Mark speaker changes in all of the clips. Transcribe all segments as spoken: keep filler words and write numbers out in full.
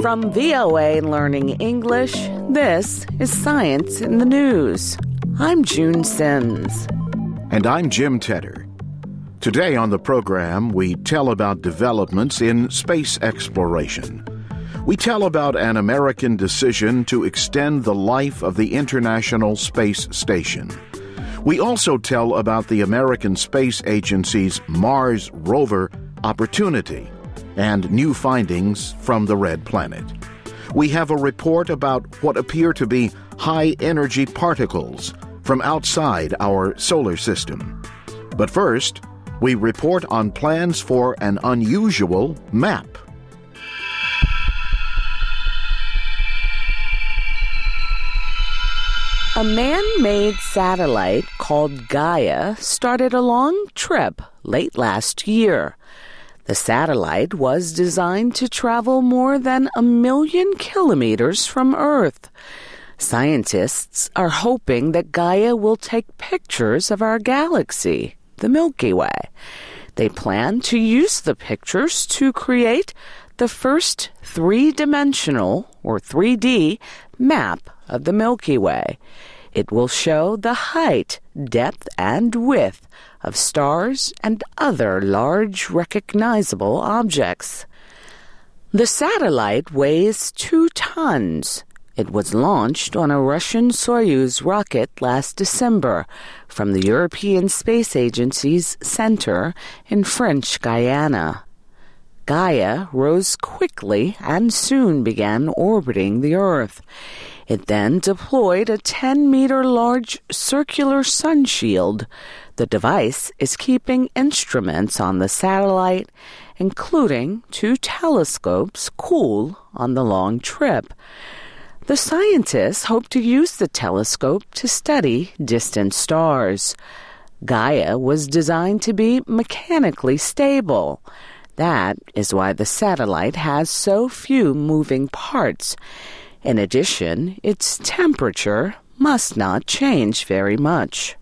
Speaker 1: From V O A Learning English, this is Science in the News. I'm June Sims.
Speaker 2: And I'm Jim Tedder. Today on the program, we tell about developments in space exploration. We tell about an American decision to extend the life of the International Space Station. We also tell about the American Space Agency's Mars rover Opportunity and new findings from the Red Planet. We have a report about what appear to be high-energy particles from outside our solar system. But first, we report on plans for an unusual map.
Speaker 1: A man-made satellite called Gaia started a long trip late last year. The satellite was designed to travel more than a million kilometers from Earth. Scientists are hoping that Gaia will take pictures of our galaxy, the Milky Way. They plan to use the pictures to create the first three-dimensional, or three D, map of the Milky Way. It will show the height, depth, and width of stars and other large recognizable objects. The satellite weighs two tons. It was launched on a Russian Soyuz rocket last December from the European Space Agency's center in French Guiana. Gaia rose quickly and soon began orbiting the Earth. It then deployed a ten-meter large circular sun shield. The device is keeping instruments on the satellite, including two telescopes, cool on the long trip. The scientists hope to use the telescope to study distant stars. Gaia was designed to be mechanically stable. That is why the satellite has so few moving parts. In addition, its temperature must not change very much.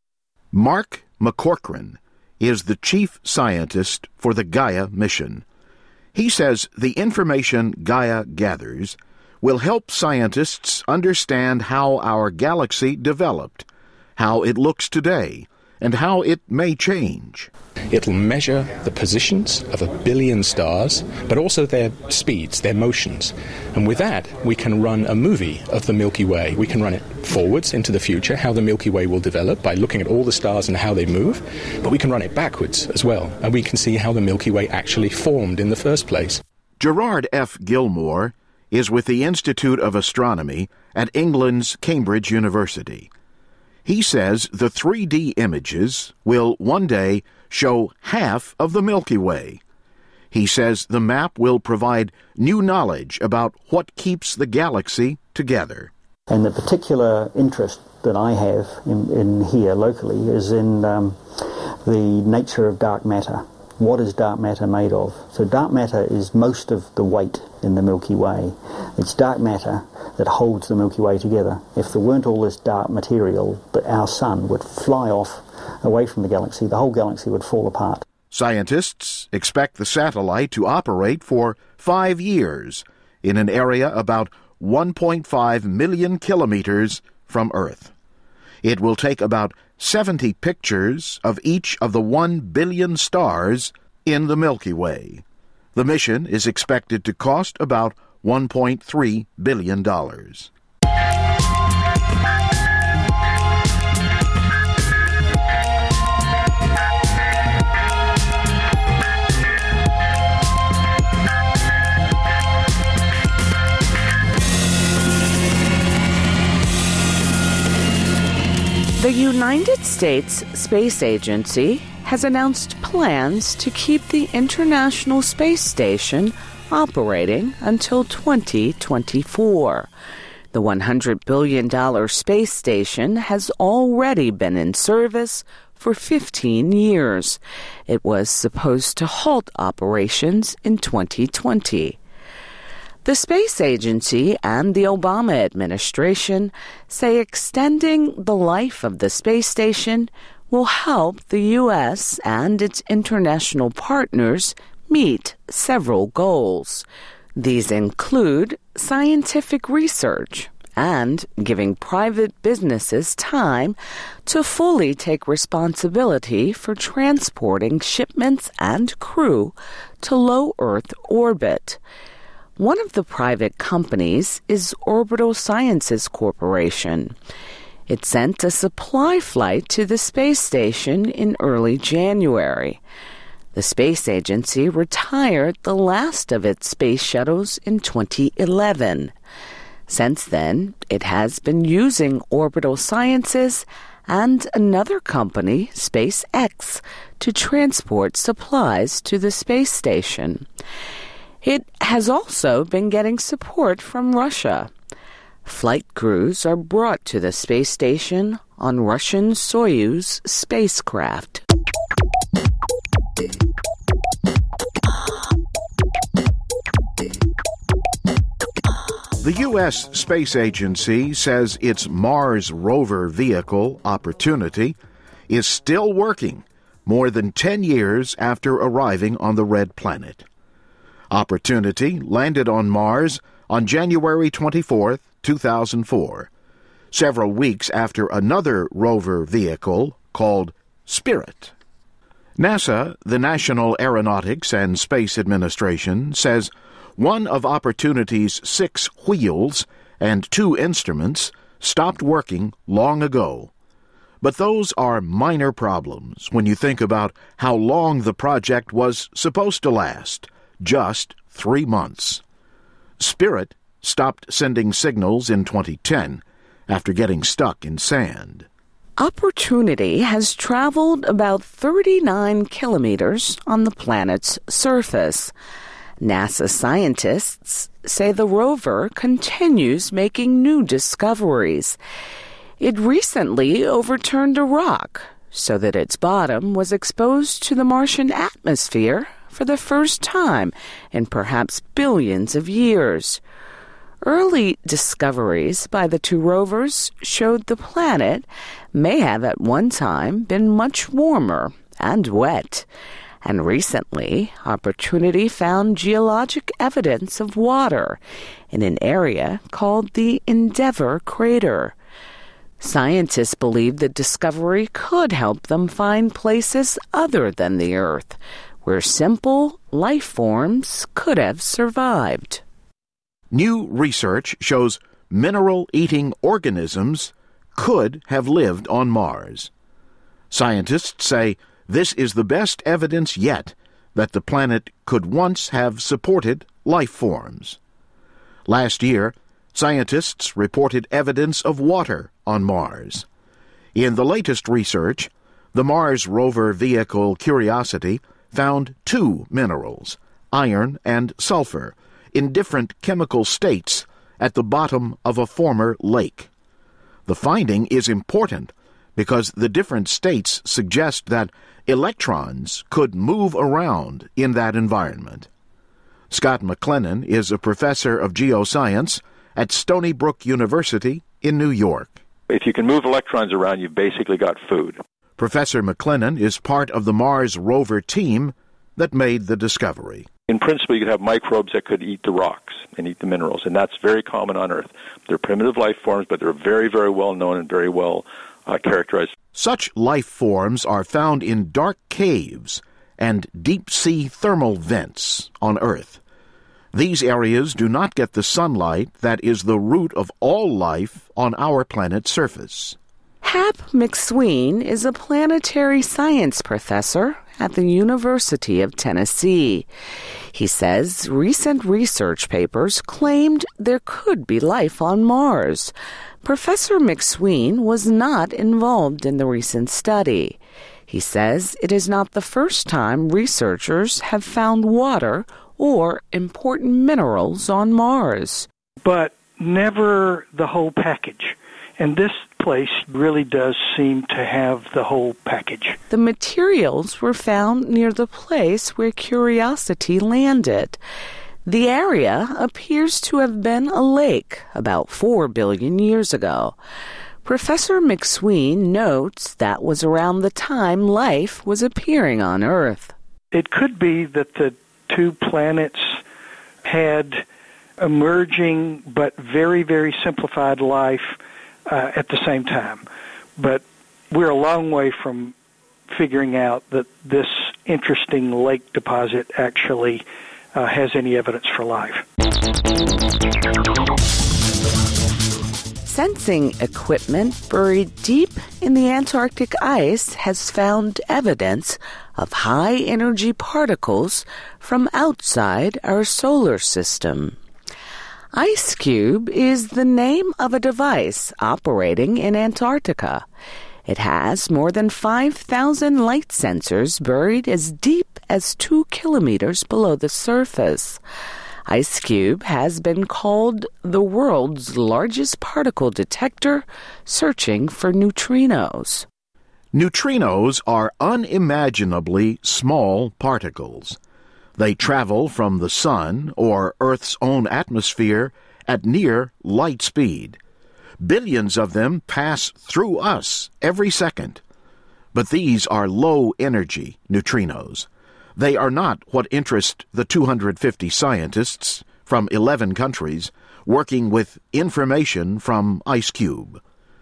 Speaker 2: Mark McCorkran is the chief scientist for the Gaia mission. He says the information Gaia gathers will help scientists understand how our galaxy developed, how it looks today, and how it may change.
Speaker 3: It'll measure the positions of a billion stars, but also their speeds, their motions. And with that, we can run a movie of the Milky Way. We can run it forwards into the future, how the Milky Way will develop by looking at all the stars and how they move, but we can run it backwards as well, and we can see how the Milky Way actually formed in the first place.
Speaker 2: Gerard F. Gilmore is with the Institute of Astronomy at England's Cambridge University. He says the three D images will one day show half of the Milky Way. He says the map will provide new knowledge about what keeps the galaxy together.
Speaker 4: And the particular interest that I have in, in here locally is in um, the nature of dark matter. What is dark matter made of? So dark matter is most of the weight in the Milky Way. It's dark matter that holds the Milky Way together. If there weren't all this dark material, that our sun would fly off away from the galaxy, the whole galaxy would fall apart.
Speaker 2: Scientists expect the satellite to operate for five years in an area about one point five million kilometers from Earth. It will take about seventy pictures of each of the one billion stars in the Milky Way. The mission is expected to cost about one point three billion dollars.
Speaker 1: The United States Space Agency has announced plans to keep the International Space Station operating until twenty twenty-four. The one hundred billion dollars space station has already been in service for fifteen years. It was supposed to halt operations in twenty twenty. The space agency and the Obama administration say extending the life of the space station will help the U S and its international partners meet several goals. These include scientific research and giving private businesses time to fully take responsibility for transporting shipments and crew to low Earth orbit. One of the private companies is Orbital Sciences Corporation. It sent a supply flight to the space station in early January. The space agency retired the last of its space shuttles in twenty eleven. Since then, it has been using Orbital Sciences and another company, SpaceX, to transport supplies to the space station. It has also been getting support from Russia. Flight crews are brought to the space station on Russian Soyuz spacecraft.
Speaker 2: The U S Space Agency says its Mars rover vehicle, Opportunity, is still working more than ten years after arriving on the red planet. Opportunity landed on Mars on January twenty-fourth, two thousand four, several weeks after another rover vehicle called Spirit. NASA, the National Aeronautics and Space Administration, says one of Opportunity's six wheels and two instruments stopped working long ago. But those are minor problems when you think about how long the project was supposed to last, just three months. Spirit stopped sending signals in twenty ten after getting stuck in sand.
Speaker 1: Opportunity has traveled about thirty-nine kilometers on the planet's surface. NASA scientists say the rover continues making new discoveries. It recently overturned a rock so that its bottom was exposed to the Martian atmosphere for the first time in perhaps billions of years. Early discoveries by the two rovers showed the planet may have at one time been much warmer and wet. And recently, Opportunity found geologic evidence of water in an area called the Endeavour Crater. Scientists believe the discovery could help them find places other than the Earth, where simple life forms could have survived.
Speaker 2: New research shows mineral-eating organisms could have lived on Mars. Scientists say this is the best evidence yet that the planet could once have supported life forms. Last year, scientists reported evidence of water on Mars. In the latest research, the Mars rover vehicle Curiosity found two minerals, iron and sulfur, in different chemical states at the bottom of a former lake. The finding is important because the different states suggest that electrons could move around in that environment. Scott McLennan is a professor of geoscience at Stony Brook University in New York.
Speaker 5: If you can move electrons around, you've basically got food.
Speaker 2: Professor McLennan is part of the Mars rover team that made the discovery.
Speaker 5: In principle, you could have microbes that could eat the rocks and eat the minerals, and that's very common on Earth. They're primitive life forms, but they're very, very well known and very well uh, characterized.
Speaker 2: Such life forms are found in dark caves and deep-sea thermal vents on Earth. These areas do not get the sunlight that is the root of all life on our planet's surface.
Speaker 1: Hap McSween is a planetary science professor at the University of Tennessee. He says recent research papers claimed there could be life on Mars. Professor McSween was not involved in the recent study. He says it is not the first time researchers have found water or important minerals on Mars.
Speaker 6: But never the whole package. And this place really does seem to have the whole package.
Speaker 1: The materials were found near the place where Curiosity landed. The area appears to have been a lake about four billion years ago. Professor McSween notes that was around the time life was appearing on Earth.
Speaker 6: It could be that the two planets had emerging but very, very simplified life uh, at the same time. But we're a long way from figuring out that this interesting lake deposit actually uh, has any evidence for life.
Speaker 1: Sensing equipment buried deep in the Antarctic ice has found evidence of high-energy particles from outside our solar system. IceCube is the name of a device operating in Antarctica. It has more than five thousand light sensors buried as deep as two kilometers below the surface. IceCube has been called the world's largest particle detector, searching for neutrinos.
Speaker 2: Neutrinos are unimaginably small particles. They travel from the Sun or Earth's own atmosphere at near light speed. Billions of them pass through us every second. But these are low-energy neutrinos. They are not what interest the two hundred fifty scientists from eleven countries working with information from IceCube.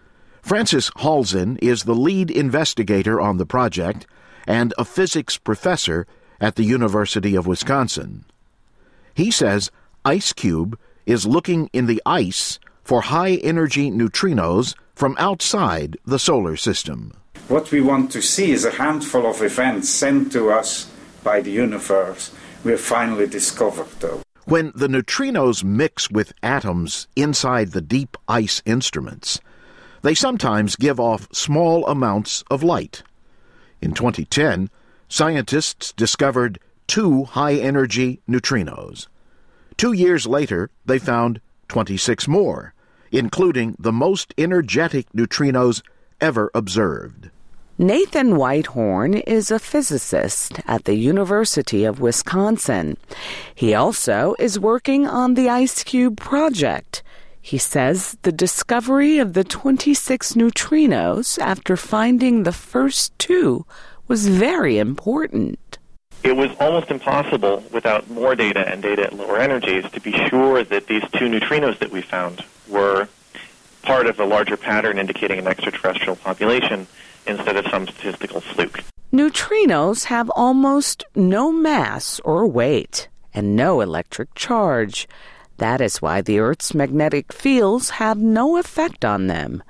Speaker 2: Francis Halzin is the lead investigator on the project and a physics professor at the University of Wisconsin. He says IceCube is looking in the ice for high-energy neutrinos from outside the solar system.
Speaker 7: What we want to see is a handful of events sent to us by the universe we have finally discovered, though.
Speaker 2: When the neutrinos mix with atoms inside the deep ice instruments, they sometimes give off small amounts of light. In twenty ten, scientists discovered two high-energy neutrinos. Two years later, they found twenty-six more, including the most energetic neutrinos ever observed.
Speaker 1: Nathan Whitehorn is a physicist at the University of Wisconsin. He also is working on the IceCube project. He says the discovery of the twenty-six neutrinos after finding the first two was very important.
Speaker 8: It was almost impossible without more data and data at lower energies to be sure that these two neutrinos that we found were part of a larger pattern indicating an extraterrestrial population instead of some statistical fluke.
Speaker 1: Neutrinos have almost no mass or weight and no electric charge. That is why the Earth's magnetic fields have no effect on them.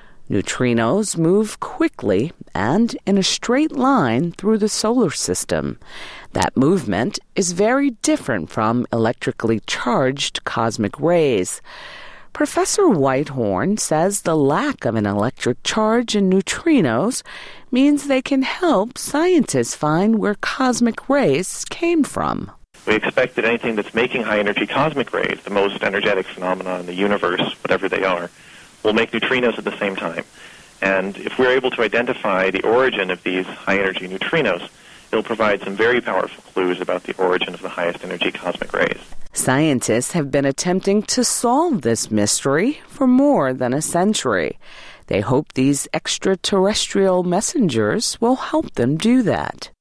Speaker 1: Neutrinos move quickly and in a straight line through the solar system. That movement is very different from electrically charged cosmic rays. Professor Whitehorn says the lack of an electric charge in neutrinos means they can help scientists find where cosmic rays came from.
Speaker 8: We expect that anything that's making high-energy cosmic rays, the most energetic phenomena in the universe, whatever they are, will make neutrinos at the same time. And if we're able to identify the origin of these high-energy neutrinos, it'll provide some very powerful clues about the origin of the highest-energy cosmic rays.
Speaker 1: Scientists have been attempting to solve this mystery for more than a century. They hope these extraterrestrial messengers will help them do that.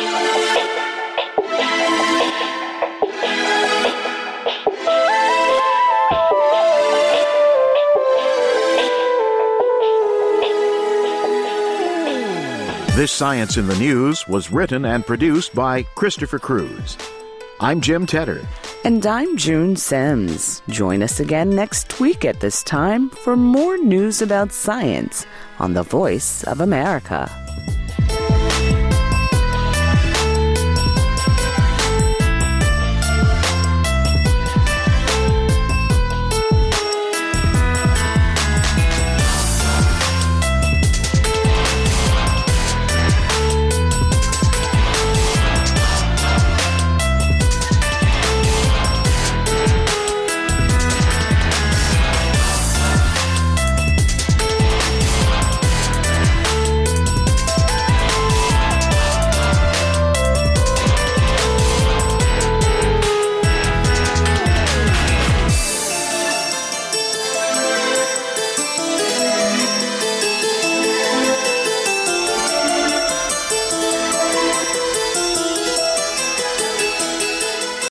Speaker 2: This Science in the News was written and produced by Christopher Cruz. I'm Jim Tedder.
Speaker 1: And I'm June Sims. Join us again next week at this time for more news about science on the Voice of America.